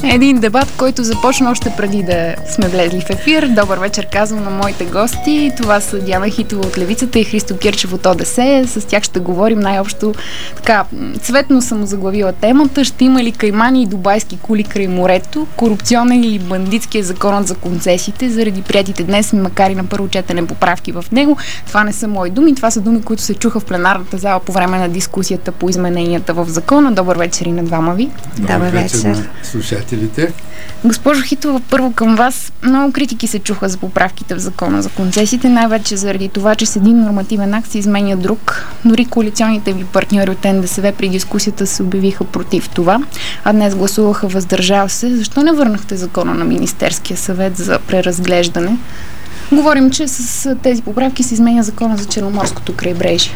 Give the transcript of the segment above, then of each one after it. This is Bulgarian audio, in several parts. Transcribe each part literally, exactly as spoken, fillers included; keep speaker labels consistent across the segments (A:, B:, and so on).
A: Един дебат, който започна още преди да сме влезли в ефир. Добър вечер, казвам на моите гости. Това са Диана Хитова от Левицата и Христо Кирчев от ОДС. С тях ще говорим най-общо така, цветно съм заглавила темата. Ще има ли каймани и дубайски кули край морето? Корупционен или бандитски е законът за концесиите? Заради приятите днес, макар и на първо четене поправки в него. Това не са мои думи. Това са думи, които се чуха в пленарната зала по време на дискусията по измененията в закона. Добър вечер и на двама ви.
B: Добър вечер на слушателите.
A: Госпожо Хитова, първо към вас. Много критики се чуха за поправките в закона за концесиите, най-вече заради това, че с един нормативен акт се изменя друг. Дори коалиционните ви партньори от Н Д С В при дискусията се обявиха против това, а днес гласуваха въздържал се. Защо не върнахте закона на Министерския съвет за преразглеждане? Говорим, че с тези поправки се изменя закона за Черноморското крайбрежие.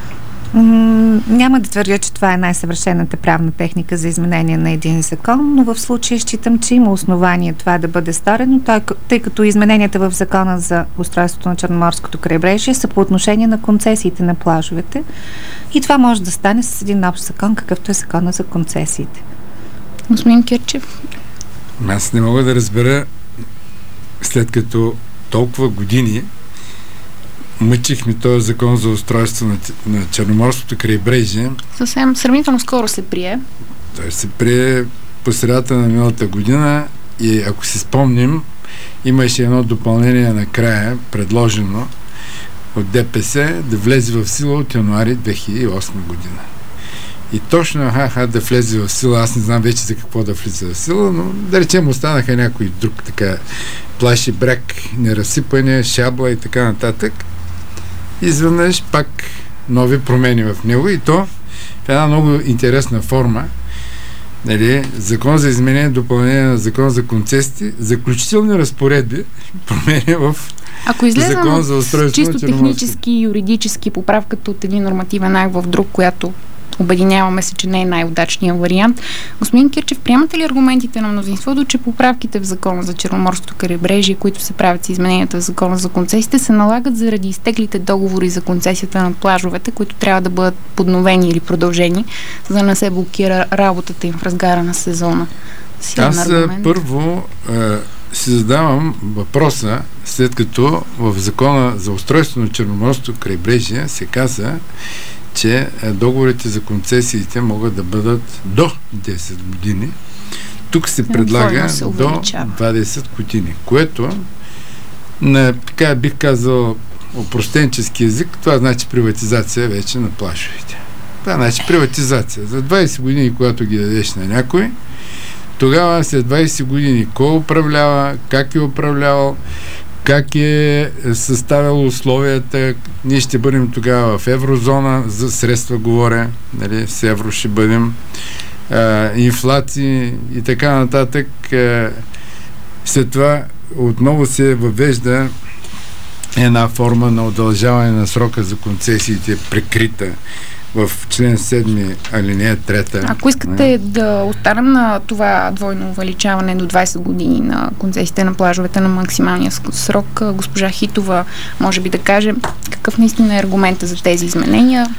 B: М- няма да твърдя, че това е най-съвършената правна техника за изменение на един закон, но в случая считам, че има основание това да бъде сторено, тъй, тъй като измененията в закона за устройството на Черноморското крайбрежие са по отношение на концесиите на плажовете и това може да стане с един общ закон, какъвто е закона за концесиите.
A: Господин Кирчев?
C: Аз не мога да разбера, след като толкова години мъчихме този закон за устройство на, на Черноморското крайбрежие.
A: Съвсем сравнително скоро се прие.
C: Той се прие по средата на миналата година и ако си спомним, имаше едно допълнение накрая, предложено от Д П С, да влезе в сила от януари две хиляди и осма година. И точно ха-ха да влезе в сила, аз не знам вече за какво да влезе в сила, но да речем останаха някой друг така плаши бряг, неразсипане, шабла и така нататък. Изведнъж пак нови промени в него и то в една много интересна форма. Нали, закон за изменение и допълнение на закон за концесиите, заключителни разпоредби, промени в
A: Ако излезем
C: закон за устройство
A: чисто технически и юридически поправката от един нормативен акт в друг, която обединяваме се, че не е най-удачният вариант. Господин Кирчев, приемате ли аргументите на мнозинството, че поправките в закона за Черноморското крайбрежие, които се правят с измененията в закона за концесиите, се налагат заради изтеклите договори за концесията на плажовете, които трябва да бъдат подновени или продължени, за да не се блокира работата им в разгара на сезона? Силен
C: Аз
A: аргумент. Първо
C: е, си задавам въпроса, след като в закона за устройство на Черноморското крайбрежие се каза, че договорите за концесиите могат да бъдат до десет години. Тук се предлага до двадесет години, което на, така бих казал, опростенчески език, това значи приватизация вече на плажовете. Това значи приватизация. За двадесет години, когато ги дадеш на някой, тогава след двадесет години кой управлява, как е управлявал, как е съставил условията, ние ще бъдем тогава в еврозона, за средства говоря, нали, с евро ще бъдем, а, инфлации и така нататък. А, след това отново се въвежда една форма на удължаване на срока за концесиите, прикрита в член седми, алинея трета.
A: Ако искате не? да останем на това двойно увеличаване до двадесет години на концесиите на плажовете на максималния срок, госпожа Хитова може би да каже какъв наистина е аргумента за тези изменения?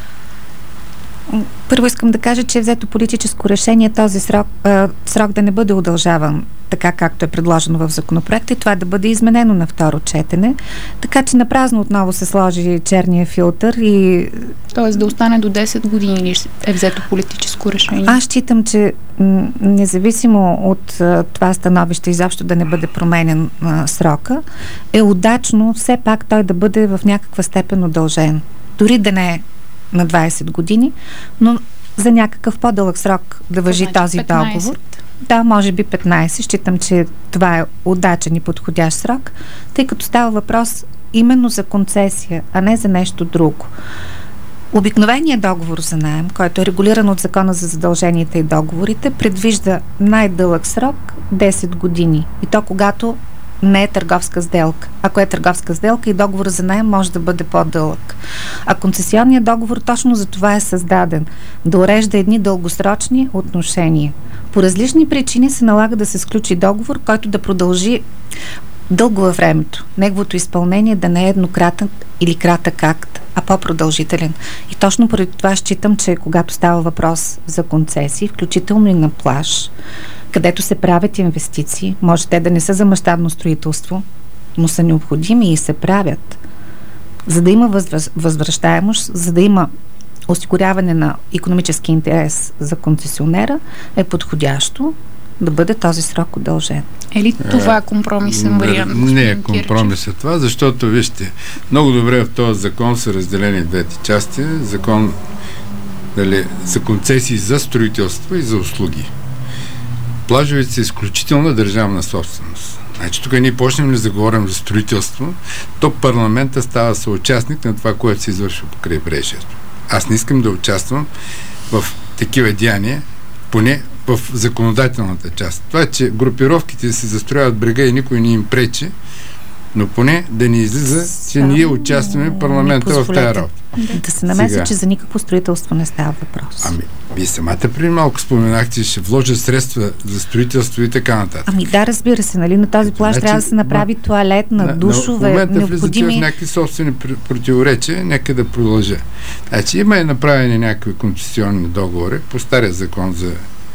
B: Първо искам да кажа, че е взето политическо решение този срок, а, срок да не бъде удължаван така както е предложено в законопроекта и това да бъде изменено на второ четене. Така че напразно отново се сложи черния филтър и...
A: Тоест да остане до десет години или е взето политическо решение?
B: Аз считам, че м- независимо от а, това становище изобщо да не бъде променен а, срока, е удачно все пак той да бъде в някаква степен удължен. Дори да не е на двадесет години, но за някакъв по-дълъг срок да важи
A: значи
B: този
A: петнадесет.
B: договор. Да, може би петнадесет. Считам, че това е удачен и подходящ срок, тъй като става въпрос именно за концесия, а не за нещо друго. Обикновеният договор за наем, който е регулиран от Закона за задълженията и договорите, предвижда най-дълъг срок десет години. И то когато не е търговска сделка. Ако е търговска сделка и договор за наем може да бъде по-дълъг. А концесионният договор точно за това е създаден. Да урежда едни дългосрочни отношения. По различни причини се налага да се сключи договор, който да продължи дълго във времето. Неговото изпълнение да не е еднократен или кратък акт, а по-продължителен. И точно поради това считам, че когато става въпрос за концесии, включително и на плаж, където се правят инвестиции. Може те да не са за мащабно строителство, но са необходими и се правят. За да има възвръщ, възвръщаемост, за да има осигуряване на икономически интерес за концесионера, е подходящо да бъде този срок удължен.
A: Или това е компромисен вариант?
C: Не е компромис това, защото, вижте, много добре в този закон са разделени двете части. Закон дали, за концесии за строителство и за услуги. Плажовете са изключителна държавна собственост. Значи тук ние почнем ли да говорим за строителство, то парламента става съучастник на това, което се извършва по крайбрежието. Аз не искам да участвам в такива деяния, поне в законодателната част. Това, че групировките се застрояват брега и никой не им пречи, но поне да ни излиза, че ние участваме в парламента в тази работа.
B: Да, да се намеси, че за никакво строителство не става въпрос.
C: Ами, вие самата преди малко споменахте, че ще вложат средства за строителство и така нататък.
B: Ами да, разбира се, нали, на този плаж значи, трябва да се направи но, туалет, на душове,
C: в момента
B: необходими...
C: влизате в някакви собствени противоречия, нека да продължа. Значи има и направени някакви концесионни договори по стария закон за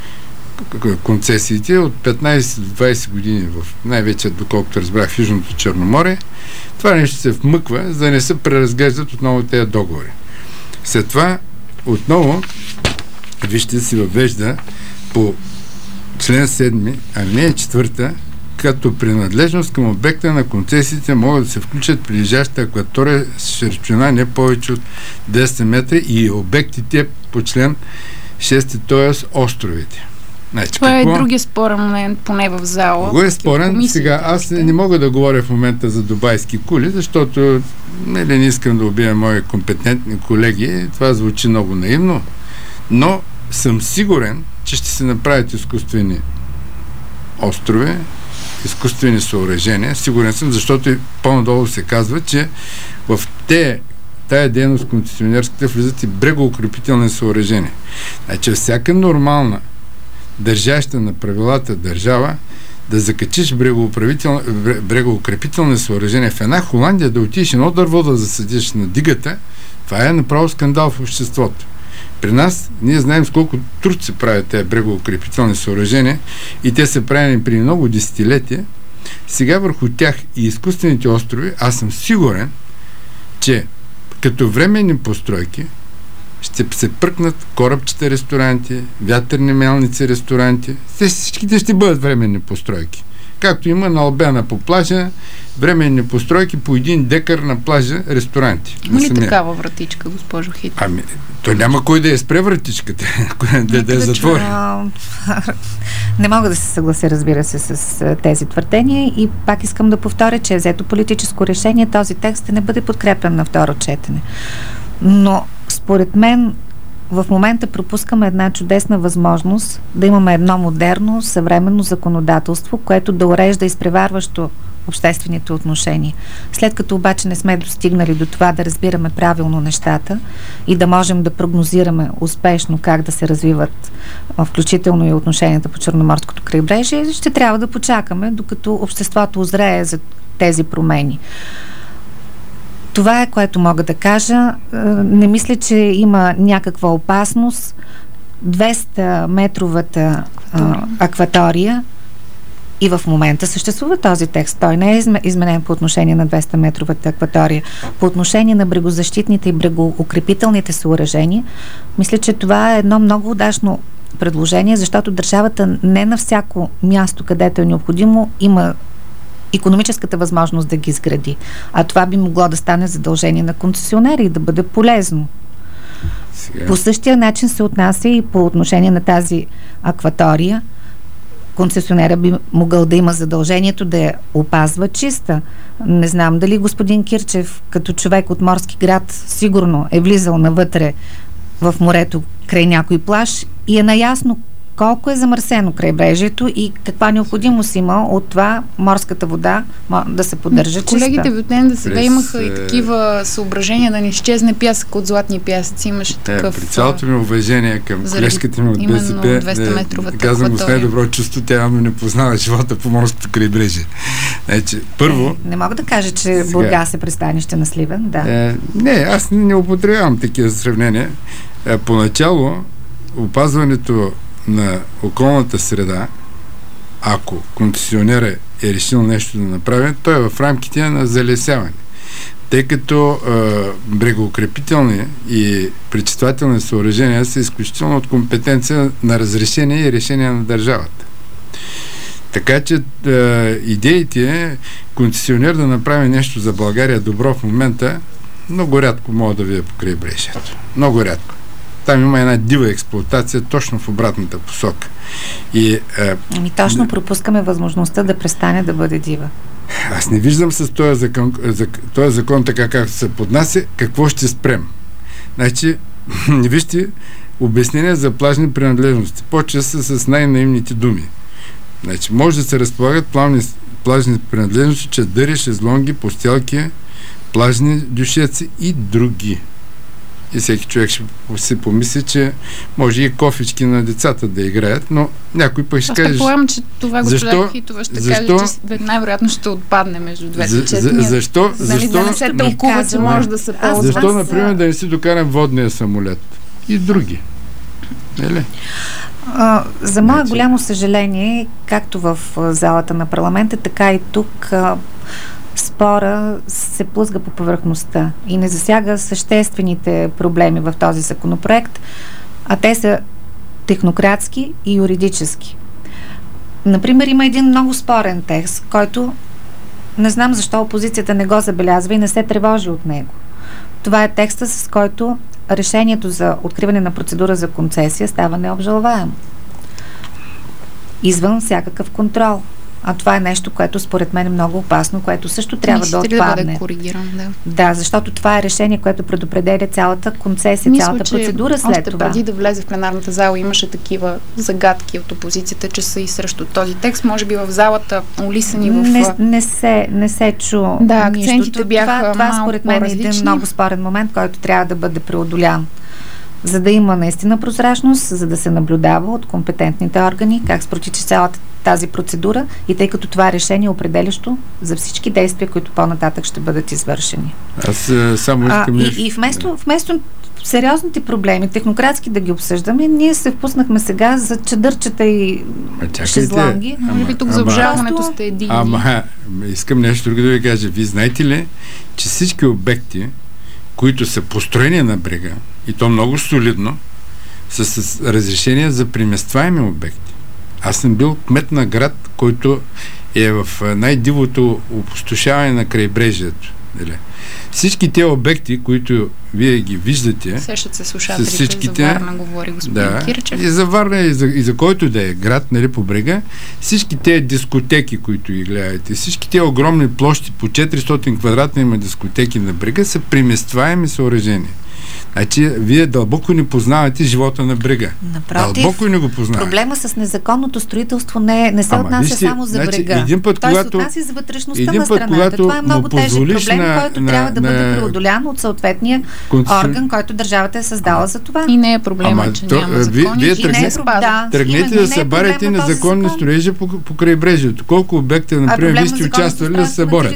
C: концесиите от петнайсет до двайсет години, в най-вече, доколкото разбрах, в Южното Черноморие. Това нещо се вмъква, за да не се преразглеждат отново тези договори. След това отново вижте се въвежда по член седми, алинея четвърта, като принадлежност към обекта на концесиите могат да се включат прилежаща акватория с широчина не повече от десет метра и обектите по член шести, т.е. островите. Значи,
A: това
C: какво?
A: е другия спорен момент, поне в зала.
C: Кого е спорен? Сега, аз не, не мога да говоря в момента за дубайски кули, защото не, не искам да убия мои компетентни колеги. Това звучи много наивно, но съм сигурен, че ще се направят изкуствени острови, изкуствени съоръжения. Сигурен съм, защото и по-надолу се казва, че в те тая дейност концесионерската влизат и брегоукрепителни съоръжения. Значи всяка нормална държаща на правилата държава да закачиш брегоукрепителни съоръжения в една Холандия, да отидеш едно дърво да засадиш на дигата, това е направо скандал в обществото. При нас, ние знаем с колко труд се правят тези брегоукрепителни съоръжения и те са правени при много десетилетия. Сега върху тях и изкуствените острови, аз съм сигурен, че като временни постройки ще се пръкнат корабчета ресторанти, вятърни мелници ресторанти. Те всичките ще бъдат временни постройки. Както има на Албена по плажа, временни постройки по един декар на плажа ресторанти.
A: Има ли такава вратичка, госпожо Хит?
C: Ами, то няма кой да я спре вратичката, да, да я затвори.
B: Не мога да се съглася, разбира се, с тези твърдения и пак искам да повторя, че е взето политическо решение този текст да не бъде подкрепен на второ четене. Но според мен в момента пропускаме една чудесна възможност да имаме едно модерно, съвременно законодателство, което да урежда изпреварващо обществените отношения. След като обаче не сме достигнали до това да разбираме правилно нещата и да можем да прогнозираме успешно как да се развиват, включително и отношенията по Черноморското крайбрежие, ще трябва да почакаме, докато обществото озрее за тези промени. Това е, което мога да кажа. Не мисля, че има някаква опасност. двеста метровата а, акватория и в момента съществува този текст. Той не е изменен по отношение на двеста метровата акватория. По отношение на брегозащитните и брегоукрепителните съоръжения, мисля, че това е едно много удачно предложение, защото държавата не на всяко място, където е необходимо, има икономическата възможност да ги изгради. А това би могло да стане задължение на концесионери и да бъде полезно. Сега. По същия начин се отнася и по отношение на тази акватория. Концесионера би могъл да има задължението да я опазва чиста. Не знам дали господин Кирчев, като човек от морски град, сигурно е влизал навътре в морето край някой плаж и е наясно колко е замърсено крайбрежието и каква необходимост има от това морската вода да се поддържа чиста.
A: Колегите в Бютен сега имаха и такива съображения да не изчезне пясък от златни пясъци. Имаше такъв...
C: При цялото ми уважение към колежката ми от БСП, казвам го с най-добро чувство, тя явно не познава живота по морското крайбрежие. Значи, първо...
B: Не, не мога да кажа, че сега, Бургас е пристанище на Сливен, да.
C: Е, не, аз не употребявам такива сравнения. Е, поначало опазването на околната среда ако концесионера е решил нещо да направи, то е в рамките на залесяване. Тъй като а, брегоукрепителни и пречиствателни съоръжения са изключително от компетенция на разрешение и решение на държавата. Така че а, идеите е концесионер да направи нещо за България добро в момента, много рядко мога да видя по крайбрежието. Много рядко. Там има една дива експлоатация точно в обратната посока. И, а,
B: ами точно пропускаме възможността да престане да бъде дива.
C: Аз не виждам с този закон, за, този закон така както се поднася, какво ще спрем. Значи, вижте, обяснение за плажни принадлежности. Почва се с най-наивните думи. Значи, може да се разполагат плавни, плажни принадлежности, чадъри, шезлонги, постелки, плажни дюшеци и други. И всеки човек ще си помисли, че може и кофички на децата да играят, но някой пък ще каже... Аз
A: предполагам, че това госпожа Хитова ще
C: защо,
A: каже, че най-вероятно ще отпадне между двете
C: за,
A: четения.
C: Защо?
A: Нали,
C: защо
A: да не се тълкува, че може да се ползва.
C: Защо, например, да не си докарам водния самолет? И други. Нали?
B: А, за мое значи... голямо съжаление, както в залата на парламента, така и тук а, спора се плъзга по повърхността и не засяга съществените проблеми в този законопроект, а те са технократски и юридически. Например, има един много спорен текст, който не знам защо опозицията не го забелязва и не се тревожи от него. Това е текста, с който решението за откриване на процедура за концесия става необжалваемо. Извън всякакъв контрол. А това е нещо, което според мен е много опасно, което също трябва Мисля, да отпадне.
A: Да бъде коригиран, да.
B: Да, защото това е решение, което предопределя цялата концесия,
A: Мисля,
B: цялата процедура след
A: още
B: това.
A: Преди да влезе в пленарната зала имаше такива загадки от опозицията, че са и срещу този текст. Може би в залата улисани в...
B: Не, не, се, не се чу
A: Да, акцентите бяха
B: това, това според мен е един много спорен момент, който трябва да бъде преодолян. За да има наистина прозрачност, за да се наблюдава от компетентните органи как протича цялата тази процедура и тъй като това е решение определящо за всички действия, които по-нататък ще бъдат извършени.
C: Аз само искам...
B: А, и, и вместо, вместо сериозните проблеми, технократски да ги обсъждаме, ние се впуснахме сега за чадърчета и шезлонги.
A: Може би тук за обжалването сте един.
C: Ама, искам нещо друго да ви кажа. Вие знаете ли, че всички обекти, които са построени на брега, и то много солидно, са с разрешение за преместваеми обекти. Аз съм бил кмет на град, който е в най-дивото опустошаване на крайбрежието. Всички те обекти, които вие ги виждате,
A: сещат се слушателите, всичките, за Варна говори господин
C: да,
A: Кирчев.
C: И за Варна, и за, и за който да е град, нали, по брега, всички те дискотеки, които ги гледате, всички те огромни площи, по четиристотин квадратни има дискотеки на брега, са преместваеми съоръжения. Значи, вие дълбоко не познавате живота на брега.
B: Напротив,
C: дълбоко не го познавате.
B: Проблема с незаконното строителство не, не се
C: Ама,
B: отнася
C: вижте,
B: само за
C: значи,
B: брега.
C: Един път,
B: Той
C: когато,
B: се отнася за вътрешността
C: един
B: на
C: път,
B: страната. Това е много тежък проблем,
C: на,
B: който
C: на,
B: трябва да
C: на,
B: бъде преодолян от съответния концесион... орган, който държавата е създала за това.
A: И не е проблема, Ама, че то, няма закони.
C: Вие, вие тръгнете,
A: е
C: да, тръгнете да събаряте незаконни строежи по, по крайбрежието. Колко обекта, например, вие сте участвали да се съборят?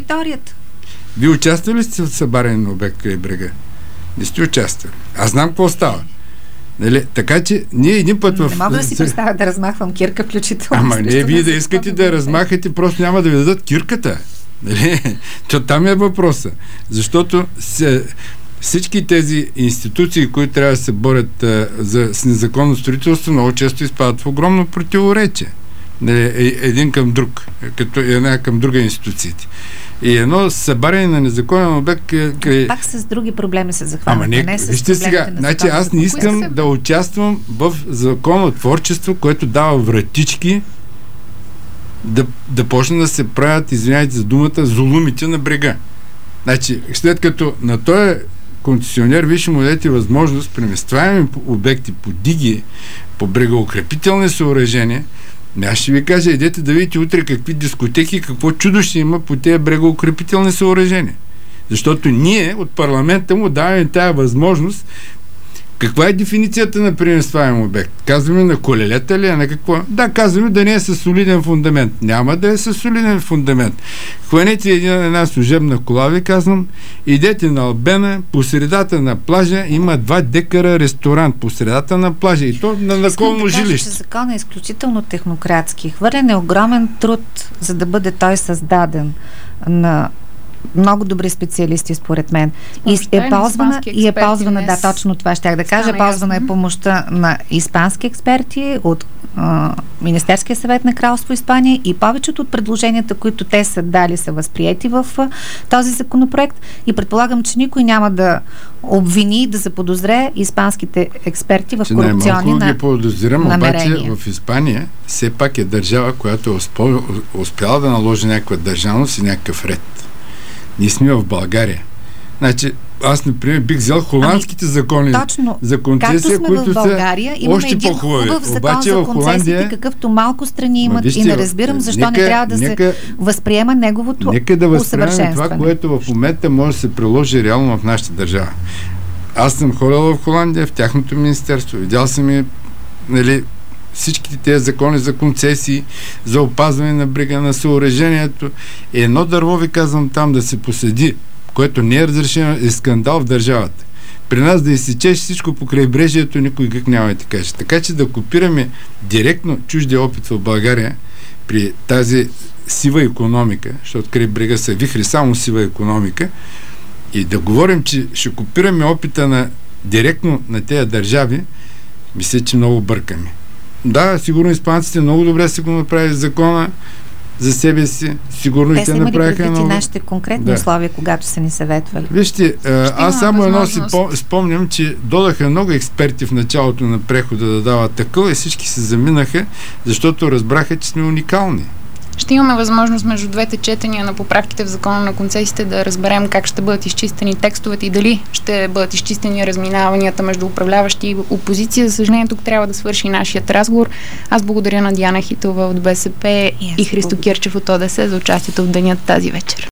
C: Вие участвали сте в събаряне на обект край брега? Не сте участвали. Аз знам какво става. Нали? Така че ние един път в...
B: Не мога да си представя да размахвам кирка, включително.
C: Ама не, вие да искате да размахате, просто няма да ви дадат кирката. Нали? То там е въпроса. Защото се, всички тези институции, които трябва да се борят а, за, с незаконно строителство, много често изпадат в огромно противоречие. Нали? Един към друг, като една към друга институциите. И едно събаряне на незаконен обект... Къ...
B: Пак с други проблеми се захванат.
C: Ама не, не вижте сега, значи аз не искам да участвам в законотворчество, което дава вратички да, да почне да се правят, извинявайте за думата, зулумите на брега. Значи, след като на този концесионер вие ще му дадете възможност преместваеми обекти по диги, по брегоукрепителни съоръжения. Аз ще ви кажа, идете да видите утре какви дискотеки, какво чудо ще има по тези брегоукрепителни съоръжения. Защото ние от парламента му даваме тая възможност Каква е дефиницията на преместваем обект? Казваме на колелета ли, а на какво? Да, казваме да не е със солиден фундамент. Няма да е със солиден фундамент. Хванете една, една служебна кола, ви казвам, идете на Албена, по средата на плажа има два декара ресторант, по средата на плажа и то на наколно жилище.
B: Искам да кажа, че законът е изключително технократски. Хвърлен е огромен труд, за да бъде той създаден на много добри специалисти, според мен. И е ползвана, и е ползвана, да, точно това щях да кажа, ползвана е помощта на испански експерти от а, Министерския съвет на Кралство Испания и повечето от предложенията, които те са дали, са възприети в а, този законопроект и предполагам, че никой няма да обвини, да заподозре испанските експерти в корупционни на,
C: ги подозирам,
B: намерения.
C: Обаче в Испания все пак е държава, която е успяла да наложи някаква държавност и някакъв ред. Ние сме в България. Значи, аз, например, бих взел холандските ами, закони
B: точно,
C: за концесия, които
B: в България,
C: са още по-хубави.
B: Хубав закон обаче за концесиите, какъвто малко страни имат вижте, и не разбирам защо нека, не трябва да нека, се възприема неговото усъвършенстване.
C: Нека да възприемем това, което в момента може да се приложи реално в нашата държава. Аз съм ходил в Холандия, в тяхното министерство. Видял съм и, нали, всичките тези закони за концесии, за опазване на брега на съоръжението. Едно дърво, ви казвам, там да се посади, което не е разрешено, е скандал в държавата. При нас да изсечеш всичко по крайбрежието, никой как няма да ти каже. Така че да копираме директно чуждия опит в България при тази сива икономика, защото край брега се вихри само сива икономика, и да говорим, че ще копираме опита на директно на тези държави, мисля, че много бъркаме. Да, сигурно испанците много добре са го направили закона за себе си. Сигурно те и те направиха много.
B: Те са имали нашите конкретни да. условия, когато са ни съветвали.
C: Вижте, аз само едно си спомням, че додаха много експерти в началото на прехода да дават такъв и всички се заминаха, защото разбраха, че сме уникални.
A: Ще имаме възможност между двете четения на поправките в закона на концесиите да разберем как ще бъдат изчистени текстовете и дали ще бъдат изчистени разминаванията между управляващи и опозиция. За съжаление, тук трябва да свърши нашият разговор. Аз благодаря на Диана Хитова от БСП yes, и Христо благодаря. Кирчев от ОДС за участието в деня тази вечер.